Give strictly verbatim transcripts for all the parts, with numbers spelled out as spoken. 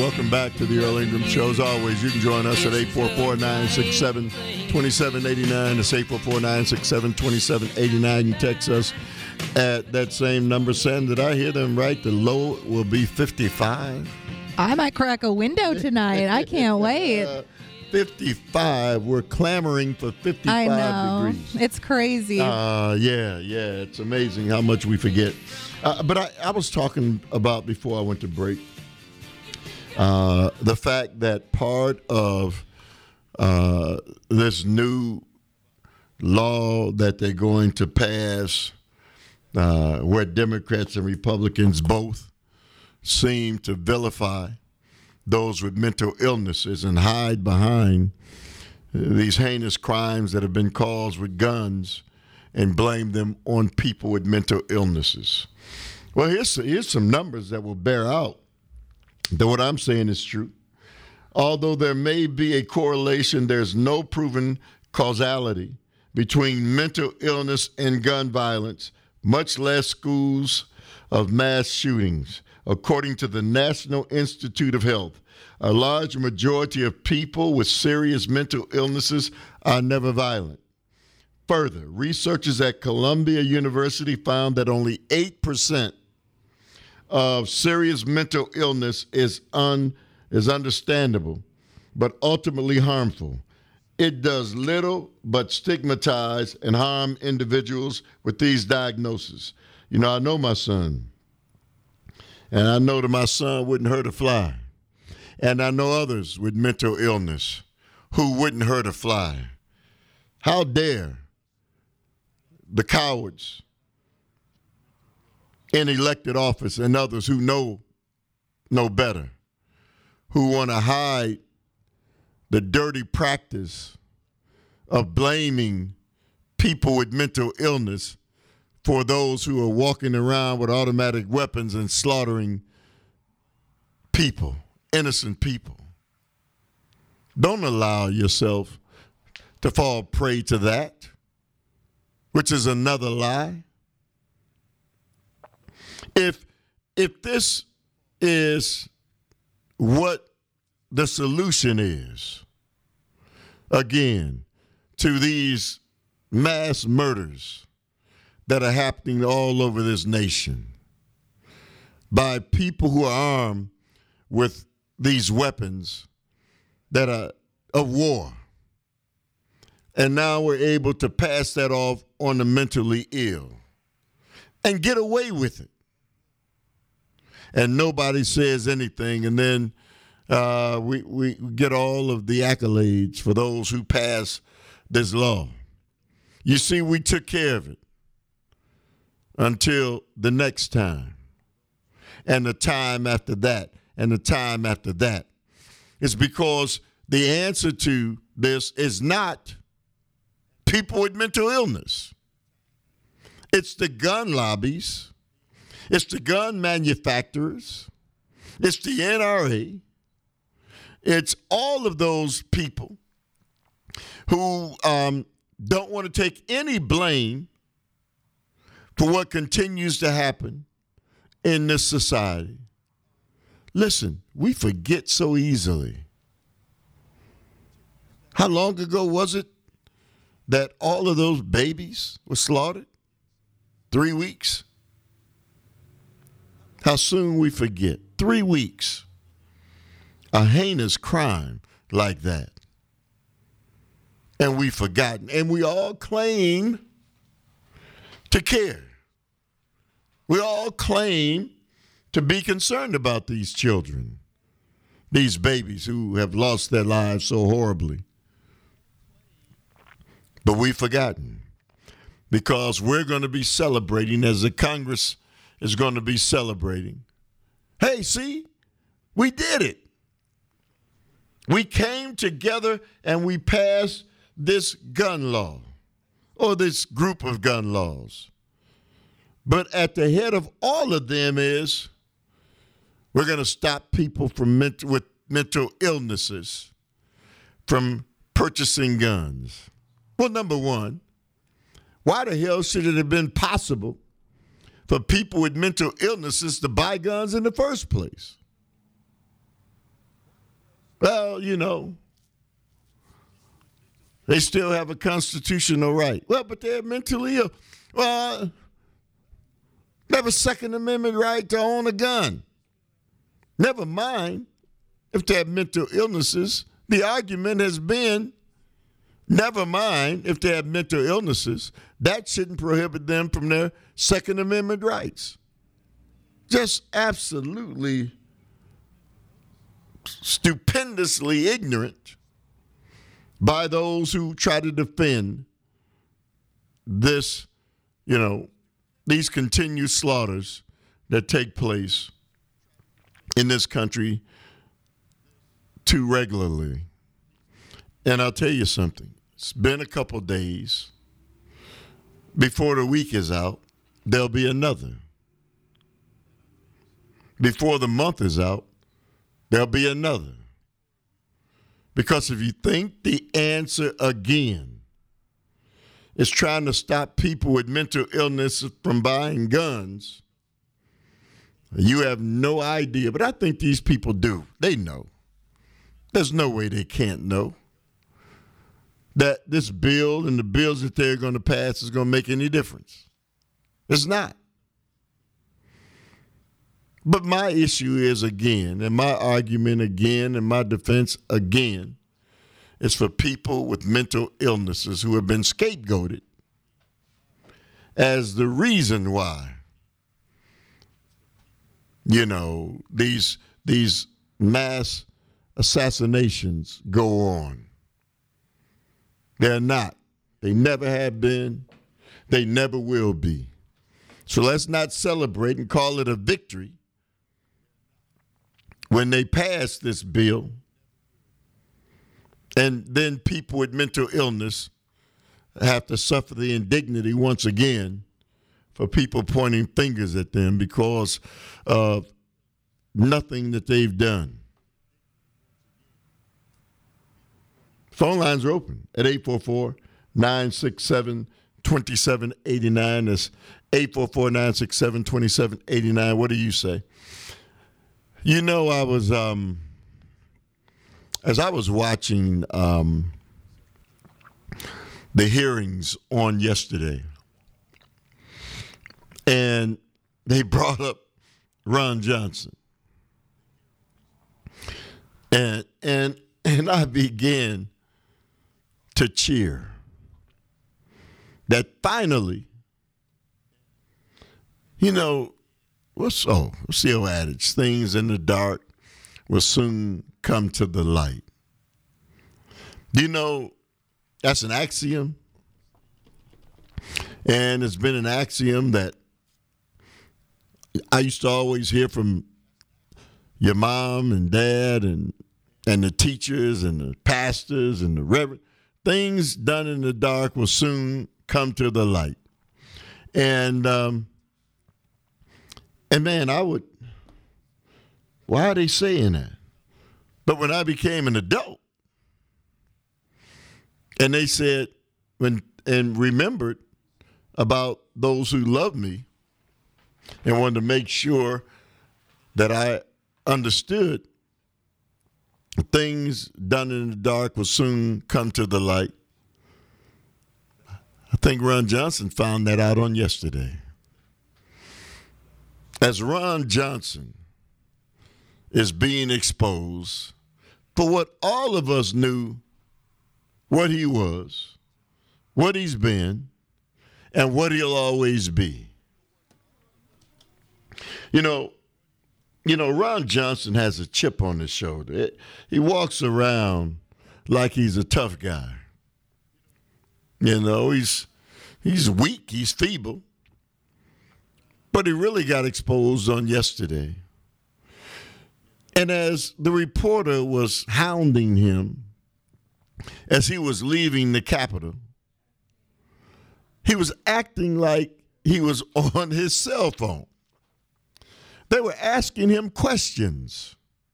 Welcome back to the Earl Ingram Show. As always, you can join us at eight four four, nine six seven, two seven eight nine. That's eight four four, nine six seven, two seven eight nine. You text us at that same number. Sam, did I hear them right? The low will be fifty-five? I might crack a window tonight. I can't wait. Uh, fifty-five. We're clamoring for fifty-five I know. degrees. It's crazy. Uh, yeah, yeah. It's amazing how much we forget. Uh, but I, I was talking about before I went to break. Uh, the fact that part of uh, this new law that they're going to pass, uh, where Democrats and Republicans both seem to vilify those with mental illnesses and hide behind these heinous crimes that have been caused with guns and blame them on people with mental illnesses. Well, here's, here's some numbers that will bear out that what I'm saying is true. Although there may be a correlation, there's no proven causality between mental illness and gun violence, much less schools of mass shootings. According to the National Institute of Health, a large majority of people with serious mental illnesses are never violent. Further, researchers at Columbia University found that only eight percent of serious mental illness is un is understandable, but ultimately harmful. It does little but stigmatize and harm individuals with these diagnoses. You know, I know my son, and I know that my son wouldn't hurt a fly. And I know others with mental illness who wouldn't hurt a fly. How dare the cowards in elected office and others who know know better, who want to hide the dirty practice of blaming people with mental illness for those who are walking around with automatic weapons and slaughtering people, innocent people. Don't allow yourself to fall prey to that, which is another lie. If if this is what the solution is, again, to these mass murders that are happening all over this nation by people who are armed with these weapons that are of war, and now we're able to pass that off on the mentally ill and get away with it. And nobody says anything, and then uh, we, we get all of the accolades for those who pass this law. You see, we took care of it until the next time, and the time after that, and the time after that. It's because the answer to this is not people with mental illness. It's the gun lobbies. It's the gun manufacturers. It's the N R A. It's all of those people who um, don't want to take any blame for what continues to happen in this society. Listen, we forget so easily. How long ago was it that all of those babies were slaughtered? Three weeks? How soon we forget. Three weeks. A heinous crime like that. And we've forgotten. And we all claim to care. We all claim to be concerned about these children, these babies who have lost their lives so horribly. But we've forgotten, because we're going to be celebrating, as the Congress is going to be celebrating. Hey, see, we did it. We came together and we passed this gun law, or this group of gun laws. But at the head of all of them is we're going to stop people from ment- with mental illnesses from purchasing guns. Well, number one, why the hell should it have been possible for people with mental illnesses to buy guns in the first place? Well, you know, they still have a constitutional right. Well, but they're mentally ill. Well, they have a Second Amendment right to own a gun. Never mind if they have mental illnesses. The argument has been, never mind if they have mental illnesses. That shouldn't prohibit them from their Second Amendment rights. Just absolutely stupendously ignorant by those who try to defend this, you know, these continued slaughters that take place in this country too regularly. And I'll tell you something. It's been a couple days. Before the week is out, there'll be another. Before the month is out, there'll be another. Because if you think the answer again is trying to stop people with mental illness from buying guns, you have no idea. But I think these people do. They know. There's no way they can't know that this bill and the bills that they're going to pass is going to make any difference. It's not. But my issue is, again, and my argument again, and my defense again, is for people with mental illnesses who have been scapegoated as the reason why, you know, these these mass assassinations go on. They're not. They never have been. They never will be. So let's not celebrate and call it a victory when they pass this bill, and then people with mental illness have to suffer the indignity once again for people pointing fingers at them because of nothing that they've done. Phone lines are open at eight four four, nine six seven, two seven eight nine. That's eight four four, nine six seven, two seven eight nine. What do you say? You know, I was, um, as I was watching um, the hearings on yesterday, and they brought up Ron Johnson. And and and I began to cheer that finally, you know, what's oh, what's the old adage? Things in the dark will soon come to the light. You know, that's an axiom. And it's been an axiom that I used to always hear from your mom and dad and and the teachers and the pastors and the reverend. Things done in the dark will soon come to the light. And um, and man, I would, why are they saying that? But when I became an adult, and they said, when and remembered about those who loved me and wanted to make sure that I understood things done in the dark will soon come to the light. I think Ron Johnson found that out on yesterday. As Ron Johnson is being exposed for what all of us knew what he was, what he's been, and what he'll always be. You know, you know, Ron Johnson has a chip on his shoulder. It, he walks around like he's a tough guy. You know, he's he's weak, he's feeble. But he really got exposed on yesterday. And as the reporter was hounding him as he was leaving the Capitol, he was acting like he was on his cell phone. They were asking him questions.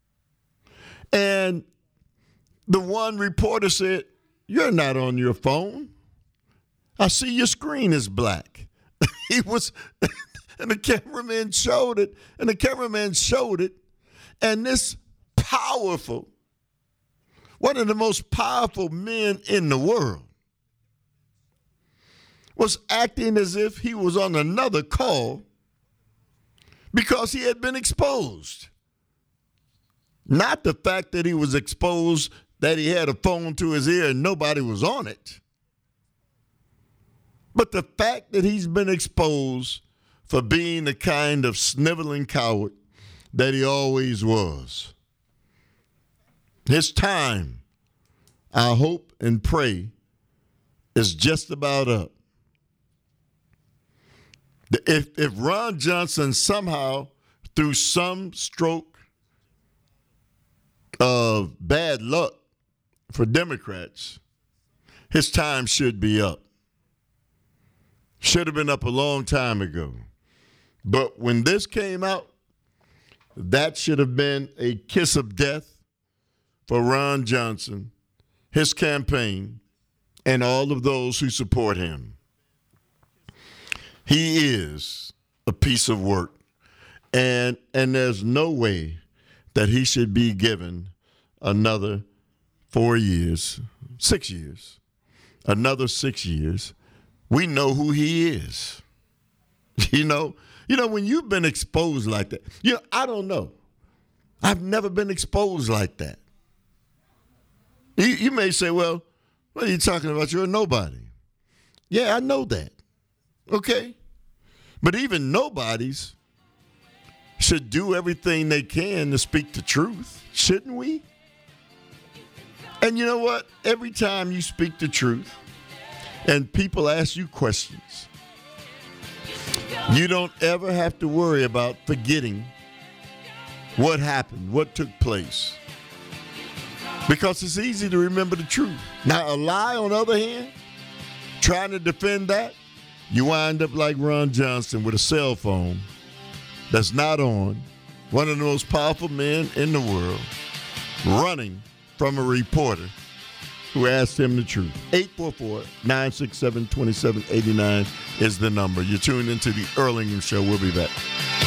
And the one reporter said, "You're not on your phone. I see your screen is black." He was, and the cameraman showed it, and the cameraman showed it, and this powerful one of the most powerful men in the world, was acting as if he was on another call because he had been exposed. Not the fact that he was exposed, that he had a phone to his ear and nobody was on it, but the fact that he's been exposed for being the kind of sniveling coward that he always was. His time, I hope and pray, is just about up. If, if Ron Johnson somehow, through some stroke of bad luck for Democrats, his time should be up. Should have been up a long time ago. But when this came out, that should have been a kiss of death for Ron Johnson, his campaign, and all of those who support him. He is a piece of work, and and there's no way that he should be given another four years, six years, another six years. We know who he is. You know, you know, when you've been exposed like that, you know, I don't know. I've never been exposed like that. You, you may say, well, what are you talking about? You're a nobody. Yeah, I know that. Okay. But even nobodies should do everything they can to speak the truth, shouldn't we? And you know what? Every time you speak the truth and people ask you questions, you don't ever have to worry about forgetting what happened, what took place. Because it's easy to remember the truth. Now, a lie, on the other hand, trying to defend that, you wind up like Ron Johnson with a cell phone that's not on, one of the most powerful men in the world, running from a reporter who asked him the truth. eight four four, nine six seven, two seven eight nine is the number. You're tuned into the Earl Ingram Show. We'll be back.